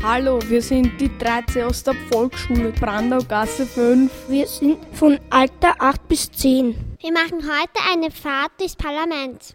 Hallo, wir sind die 13 aus der Volksschule Brandaugasse 5. Wir sind von Alter 8 bis 10. Wir machen heute eine Fahrt durchs Parlament.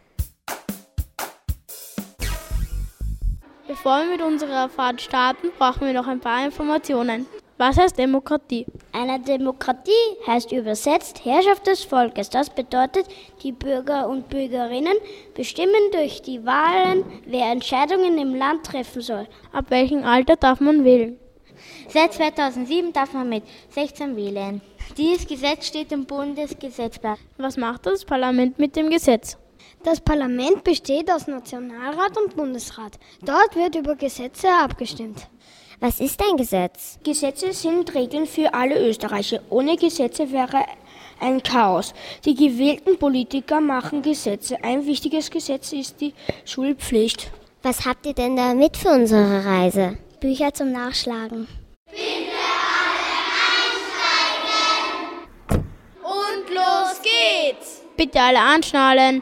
Bevor wir mit unserer Fahrt starten, brauchen wir noch ein paar Informationen. Was heißt Demokratie? Eine Demokratie heißt übersetzt Herrschaft des Volkes. Das bedeutet, die Bürger und Bürgerinnen bestimmen durch die Wahlen, wer Entscheidungen im Land treffen soll. Ab welchem Alter darf man wählen? Seit 2007 darf man mit 16 wählen. Dieses Gesetz steht im Bundesgesetzblatt. Was macht das Parlament mit dem Gesetz? Das Parlament besteht aus Nationalrat und Bundesrat. Dort wird über Gesetze abgestimmt. Was ist ein Gesetz? Gesetze sind Regeln für alle Österreicher. Ohne Gesetze wäre ein Chaos. Die gewählten Politiker machen Gesetze. Ein wichtiges Gesetz ist die Schulpflicht. Was habt ihr denn da mit für unsere Reise? Bücher zum Nachschlagen. Bitte alle einsteigen! Und los geht's! Bitte alle anschnallen!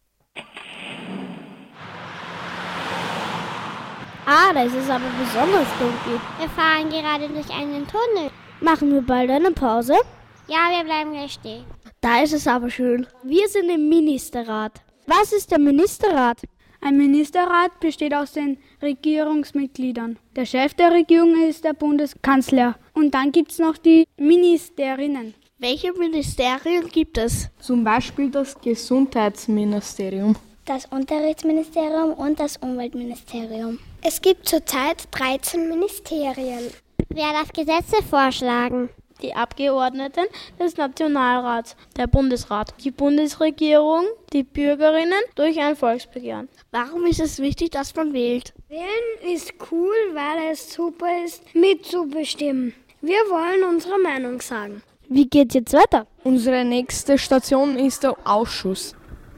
Da ist es aber besonders dunkel. Wir fahren gerade durch einen Tunnel. Machen wir bald eine Pause? Ja, wir bleiben gleich stehen. Da ist es aber schön. Wir sind im Ministerrat. Was ist der Ministerrat? Ein Ministerrat besteht aus den Regierungsmitgliedern. Der Chef der Regierung ist der Bundeskanzler. Und dann gibt es noch die Ministerinnen. Welche Ministerien gibt es? Zum Beispiel das Gesundheitsministerium, Das Unterrichtsministerium und das Umweltministerium. Es gibt zurzeit 13 Ministerien. Wer darf Gesetze vorschlagen? Die Abgeordneten des Nationalrats, der Bundesrat, die Bundesregierung, die Bürgerinnen durch ein Volksbegehren. Warum ist es wichtig, dass man wählt? Wählen ist cool, weil es super ist, mitzubestimmen. Wir wollen unsere Meinung sagen. Wie geht's jetzt weiter? Unsere nächste Station ist der Ausschuss.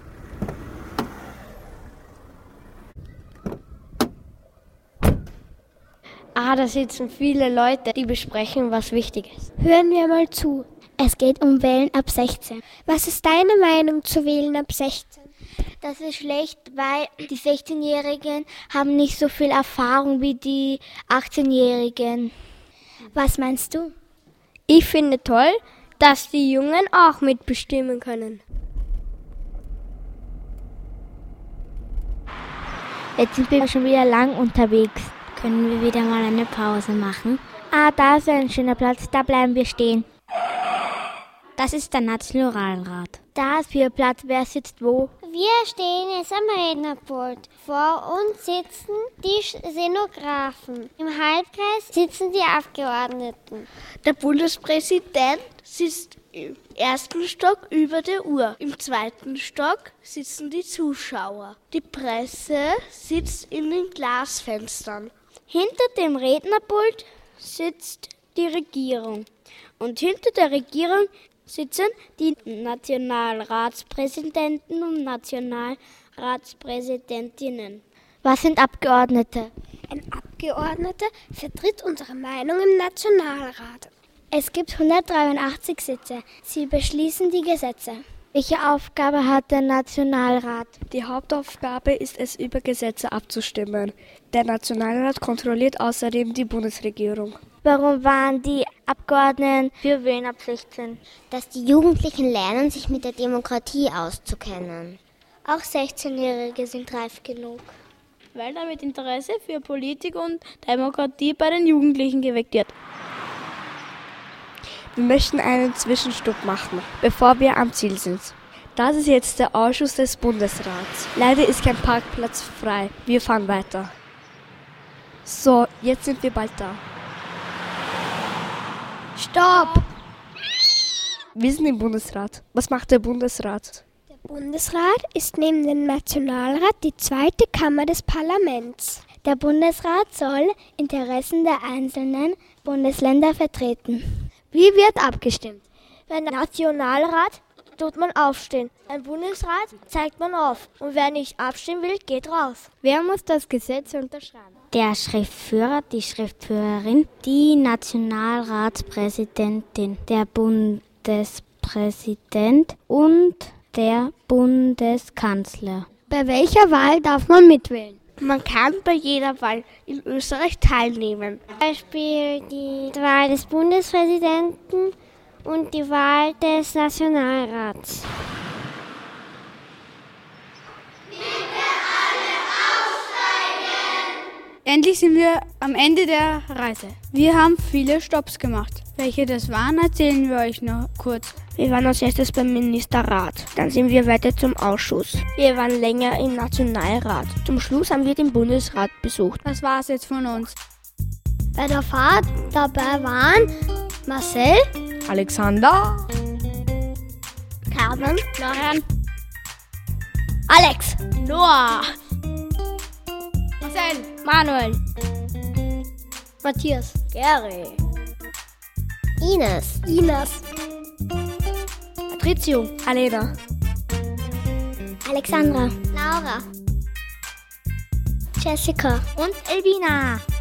Da sitzen viele Leute, die besprechen, was wichtig ist. Hören wir mal zu. Es geht um Wählen ab 16. Was ist deine Meinung zu Wählen ab 16? Das ist schlecht, weil die 16-Jährigen haben nicht so viel Erfahrung wie die 18-Jährigen. Was meinst du? Ich finde toll, dass die Jungen auch mitbestimmen können. Jetzt sind wir schon wieder lang unterwegs. Können wir wieder mal eine Pause machen? Da ist ein schöner Platz, da bleiben wir stehen. Das ist der Nationalrat. Da ist viel Platz, wer sitzt wo? Wir stehen jetzt am Rednerpult. Vor uns sitzen die Stenografen. Im Halbkreis sitzen die Abgeordneten. Der Bundespräsident sitzt im ersten Stock über der Uhr. Im zweiten Stock sitzen die Zuschauer. Die Presse sitzt in den Glasfenstern. Hinter dem Rednerpult sitzt die Regierung. Und hinter der Regierung sitzen die Nationalratspräsidenten und Nationalratspräsidentinnen. Was sind Abgeordnete? Ein Abgeordneter vertritt unsere Meinung im Nationalrat. Es gibt 183 Sitze. Sie beschließen die Gesetze. Welche Aufgabe hat der Nationalrat? Die Hauptaufgabe ist es, über Gesetze abzustimmen. Der Nationalrat kontrolliert außerdem die Bundesregierung. Warum waren die Abgeordneten für Wählen ab 16? Dass die Jugendlichen lernen, sich mit der Demokratie auszukennen. Auch 16-Jährige sind reif genug. Weil damit Interesse für Politik und Demokratie bei den Jugendlichen geweckt wird. Wir möchten einen Zwischenstopp machen, bevor wir am Ziel sind. Das ist jetzt der Ausschuss des Bundesrats. Leider ist kein Parkplatz frei. Wir fahren weiter. So, jetzt sind wir bald da. Stopp! Wir sind im Bundesrat. Was macht der Bundesrat? Der Bundesrat ist neben dem Nationalrat die zweite Kammer des Parlaments. Der Bundesrat soll Interessen der einzelnen Bundesländer vertreten. Wie wird abgestimmt? Beim Nationalrat tut man aufstehen. Beim Bundesrat zeigt man auf. Und wer nicht abstimmen will, geht raus. Wer muss das Gesetz unterschreiben? Der Schriftführer, die Schriftführerin, die Nationalratspräsidentin, der Bundespräsident und der Bundeskanzler. Bei welcher Wahl darf man mitwählen? Man kann bei jeder Wahl in Österreich teilnehmen. Zum Beispiel die Wahl des Bundespräsidenten und die Wahl des Nationalrats. Endlich sind wir am Ende der Reise. Wir haben viele Stopps gemacht. Welche das waren, erzählen wir euch noch kurz. Wir waren als erstes beim Ministerrat. Dann sind wir weiter zum Ausschuss. Wir waren länger im Nationalrat. Zum Schluss haben wir den Bundesrat besucht. Das war's jetzt von uns. Bei der Fahrt dabei waren Marcel, Alexander, Carmen, Florian, Alex, Noah, Marcel, Manuel, Matthias, Gary, Ines, Patricio, Alena, Alexandra, Laura, Jessica und Elvina.